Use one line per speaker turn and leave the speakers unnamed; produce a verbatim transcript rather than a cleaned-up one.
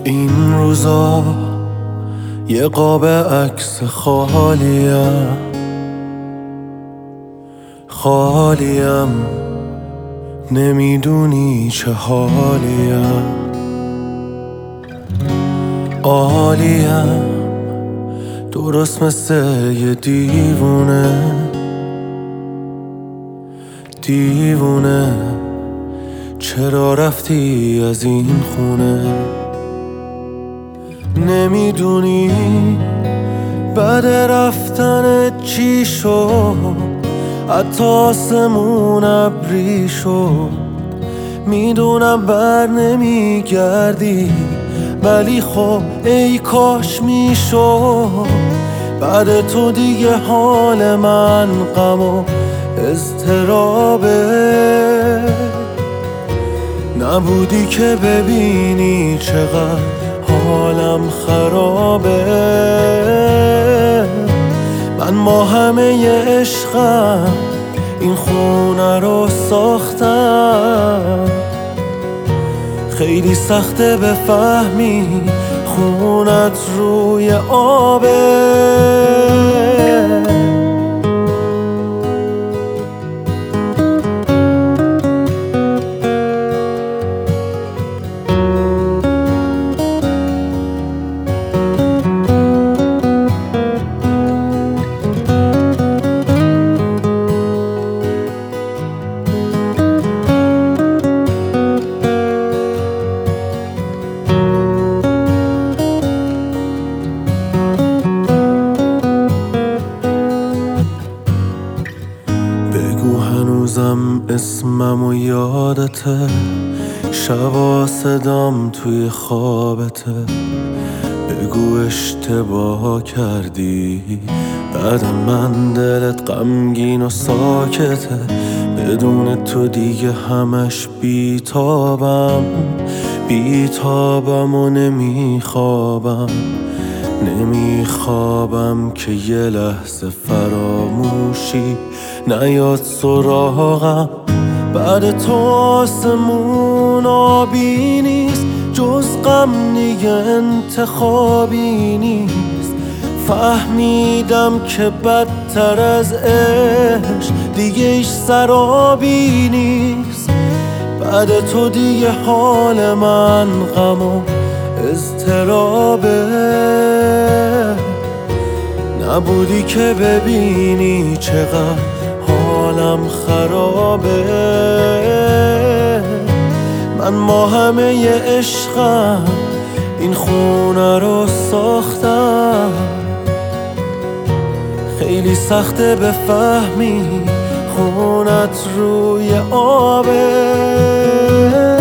این روزا یه قاب عکس خالیم خالیم نمیدونی چه حالیم عالیم درست مثل یه دیوونه دیوونه چرا رفتی از این خونه نمیدونی بعد رفتن چی شد حتی آسمون ابری شد میدونم بر نمیگردی ولی خب ای کاش میشد بعد تو دیگه حال من غم و اضطرابه نبودی که ببینی چقدر حالم خرابه من با همه عشقم این خونه رو ساختم خیلی سخته بفهمی خونت روی آبه بگو هنوزم اسمم و یادته شبا صدام توی خوابته بگو اشتباه کردی بعد من دلت غمگین و ساکته بدون تو دیگه همش بیتابم بیتابم و نمیخوابم نمیخوابم که یه لحظه فراموشی نیاد سراغم بعد تو آسمون آبی نیست جز غم دیگه انتخابی نیست فهمیدم که بدتر از عشق دیگه ایش سرابی نیست بعد تو دیگه حال من غم و اضطرابه نبودی که ببینی چقدر حالم خرابه من با همه عشقم این خونه رو ساختم خیلی سخته بفهمی خونت روی آبه